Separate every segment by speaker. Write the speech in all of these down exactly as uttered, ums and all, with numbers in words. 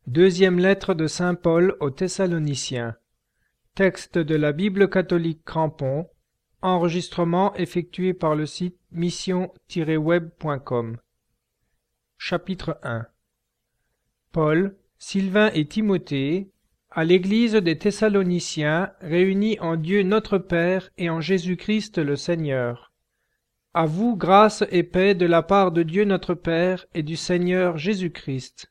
Speaker 1: Deuxième lettre de saint Paul aux Thessaloniciens. Texte de la Bible catholique Crampon. Enregistrement effectué par le site mission tiret web point com. Chapitre un. Paul, Sylvain et Timothée, à l'Église des Thessaloniciens, réunis en Dieu notre Père et en Jésus-Christ le Seigneur. À vous grâce et paix de la part de Dieu notre Père et du Seigneur Jésus-Christ.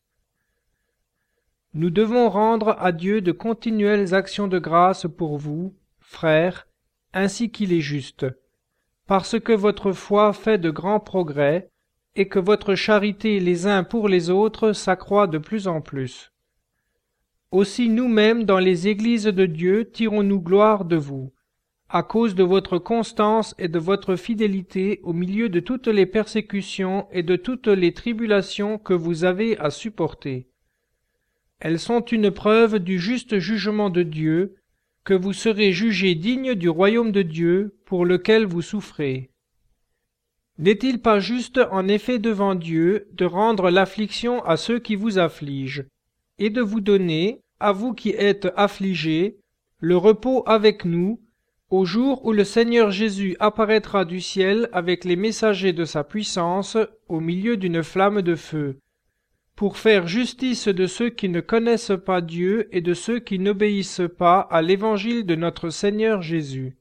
Speaker 1: Nous devons rendre à Dieu de continuelles actions de grâce pour vous, frères, ainsi qu'il est juste, parce que votre foi fait de grands progrès, et que votre charité les uns pour les autres s'accroît de plus en plus. Aussi nous-mêmes dans les églises de Dieu tirons-nous gloire de vous, à cause de votre constance et de votre fidélité au milieu de toutes les persécutions et de toutes les tribulations que vous avez à supporter. Elles sont une preuve du juste jugement de Dieu, que vous serez jugés dignes du royaume de Dieu pour lequel vous souffrez. N'est-il pas juste en effet devant Dieu de rendre l'affliction à ceux qui vous affligent, et de vous donner, à vous qui êtes affligés, le repos avec nous, au jour où le Seigneur Jésus apparaîtra du ciel avec les messagers de sa puissance au milieu d'une flamme de feu, pour faire justice de ceux qui ne connaissent pas Dieu et de ceux qui n'obéissent pas à l'évangile de notre Seigneur Jésus.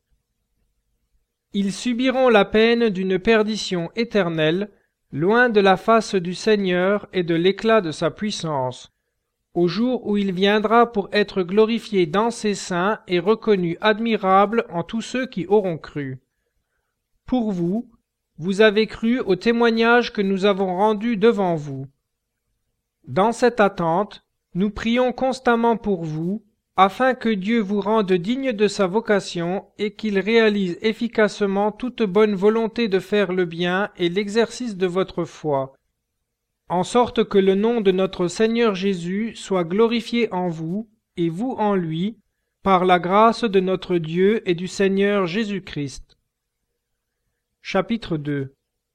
Speaker 1: Ils subiront la peine d'une perdition éternelle, loin de la face du Seigneur et de l'éclat de sa puissance, au jour où il viendra pour être glorifié dans ses saints et reconnu admirable en tous ceux qui auront cru. Pour vous, vous avez cru au témoignage que nous avons rendu devant vous. Dans cette attente, nous prions constamment pour vous, afin que Dieu vous rende digne de sa vocation et qu'il réalise efficacement toute bonne volonté de faire le bien et l'exercice de votre foi, en sorte que le nom de notre Seigneur Jésus soit glorifié en vous, et vous en lui, par la grâce de notre Dieu et du Seigneur Jésus-Christ. Chapitre deux.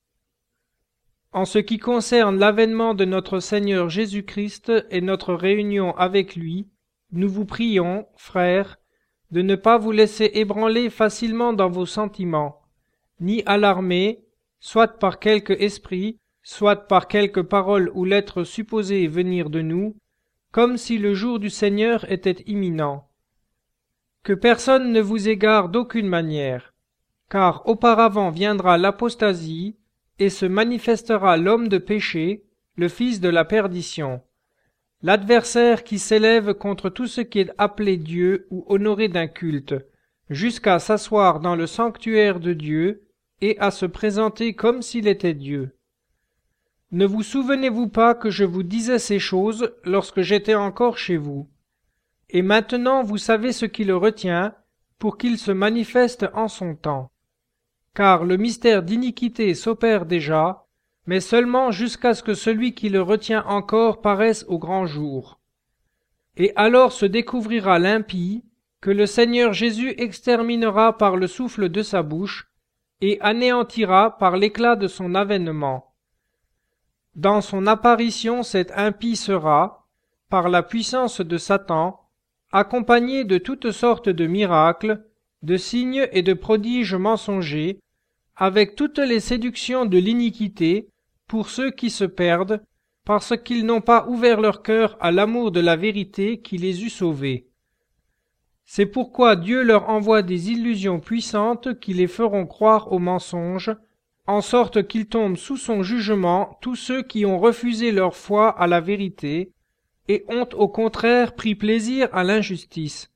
Speaker 1: En ce qui concerne l'avènement de notre Seigneur Jésus-Christ et notre réunion avec lui, nous vous prions, frères, de ne pas vous laisser ébranler facilement dans vos sentiments, ni alarmer, soit par quelque esprit, soit par quelque parole ou lettre supposée venir de nous, comme si le jour du Seigneur était imminent. Que personne ne vous égare d'aucune manière, car auparavant viendra l'apostasie, et se manifestera l'homme de péché, le fils de la perdition, l'adversaire qui s'élève contre tout ce qui est appelé Dieu ou honoré d'un culte, jusqu'à s'asseoir dans le sanctuaire de Dieu et à se présenter comme s'il était Dieu. Ne vous souvenez-vous pas que je vous disais ces choses lorsque j'étais encore chez vous? Et maintenant vous savez ce qui le retient, pour qu'il se manifeste en son temps. Car le mystère d'iniquité s'opère déjà, mais seulement jusqu'à ce que celui qui le retient encore paraisse au grand jour. Et alors se découvrira l'impie, que le Seigneur Jésus exterminera par le souffle de sa bouche, et anéantira par l'éclat de son avènement. Dans son apparition cet impie sera, par la puissance de Satan, accompagné de toutes sortes de miracles, de signes et de prodiges mensongers, avec toutes les séductions de l'iniquité, pour ceux qui se perdent, parce qu'ils n'ont pas ouvert leur cœur à l'amour de la vérité qui les eût sauvés. C'est pourquoi Dieu leur envoie des illusions puissantes qui les feront croire au mensonge, en sorte qu'ils tombent sous son jugement tous ceux qui ont refusé leur foi à la vérité, et ont au contraire pris plaisir à l'injustice.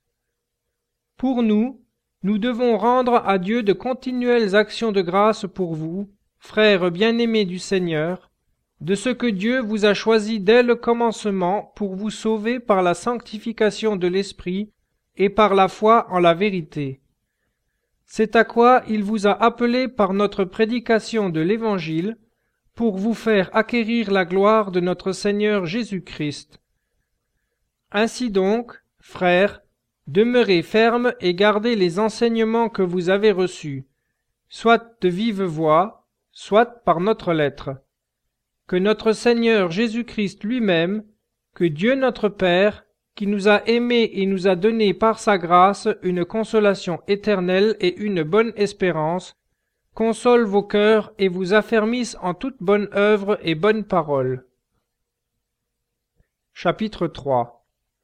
Speaker 1: Pour nous, nous devons rendre à Dieu de continuelles actions de grâce pour vous, frères bien-aimés du Seigneur, de ce que Dieu vous a choisi dès le commencement pour vous sauver par la sanctification de l'Esprit et par la foi en la vérité. C'est à quoi il vous a appelé par notre prédication de l'Évangile, pour vous faire acquérir la gloire de notre Seigneur Jésus-Christ. Ainsi donc, frères, demeurez fermes et gardez les enseignements que vous avez reçus, soit de vive voix, soit par notre lettre. Que notre Seigneur Jésus-Christ lui-même, Que Dieu notre Père, qui nous a aimés et nous a donné par sa grâce une consolation éternelle et une bonne espérance, console vos cœurs et vous affermisse en toute bonne œuvre et bonne parole. Chapitre trois.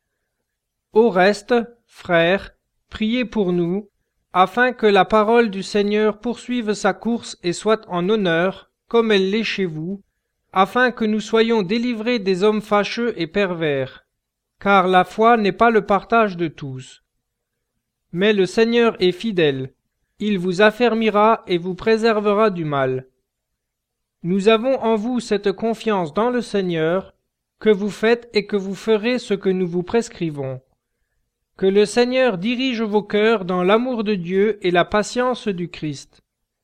Speaker 1: Au reste, frères, priez pour nous, afin que la parole du Seigneur poursuive sa course et soit en honneur, comme elle l'est chez vous, afin que nous soyons délivrés des hommes fâcheux et pervers, car la foi n'est pas le partage de tous. Mais le Seigneur est fidèle, il vous affermira et vous préservera du mal. Nous avons en vous cette confiance dans le Seigneur, que vous faites et que vous ferez ce que nous vous prescrivons. Que le Seigneur dirige vos cœurs dans l'amour de Dieu et la patience du Christ.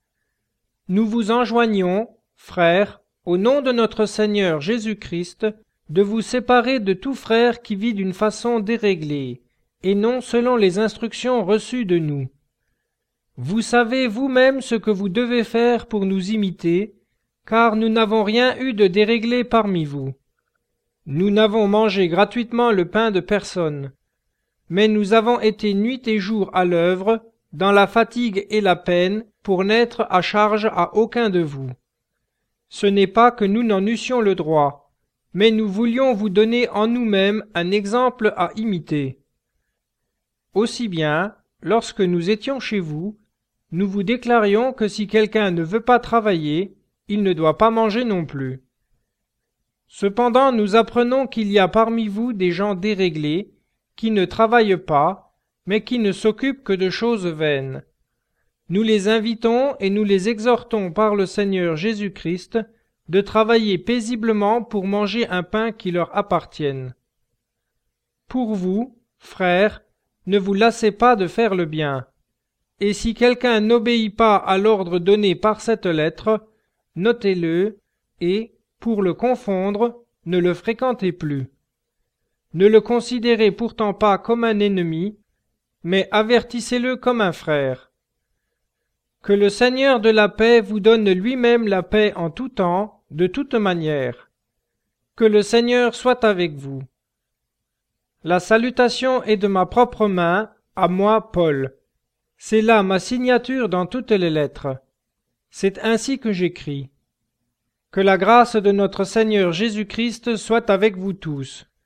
Speaker 1: Nous vous enjoignons, frères, au nom de notre Seigneur Jésus-Christ, de vous séparer de tout frère qui vit d'une façon déréglée, et non selon les instructions reçues de nous. Vous savez vous-même ce que vous devez faire pour nous imiter, car nous n'avons rien eu de déréglé parmi vous. Nous n'avons mangé gratuitement le pain de personne, mais nous avons été nuit et jour à l'œuvre, dans la fatigue et la peine, pour n'être à charge à aucun de vous. Ce n'est pas que nous n'en eussions le droit, mais nous voulions vous donner en nous-mêmes un exemple à imiter. Aussi bien, lorsque nous étions chez vous, nous vous déclarions que si quelqu'un ne veut pas travailler, il ne doit pas manger non plus. Cependant, nous apprenons qu'il y a parmi vous des gens déréglés, qui ne travaillent pas, mais qui ne s'occupent que de choses vaines. Nous les invitons et nous les exhortons par le Seigneur Jésus-Christ de travailler paisiblement pour manger un pain qui leur appartienne. Pour vous, frères, ne vous lassez pas de faire le bien. Et si quelqu'un n'obéit pas à l'ordre donné par cette lettre, notez-le et, pour le confondre, ne le fréquentez plus. Ne le considérez pourtant pas comme un ennemi, mais avertissez-le comme un frère. Que le Seigneur de la paix vous donne lui-même la paix en tout temps, de toute manière. Que le Seigneur soit avec vous. La salutation est de ma propre main, à moi, Paul. C'est là ma signature dans toutes les lettres. C'est ainsi que j'écris. Que la grâce de notre Seigneur Jésus-Christ soit avec vous tous.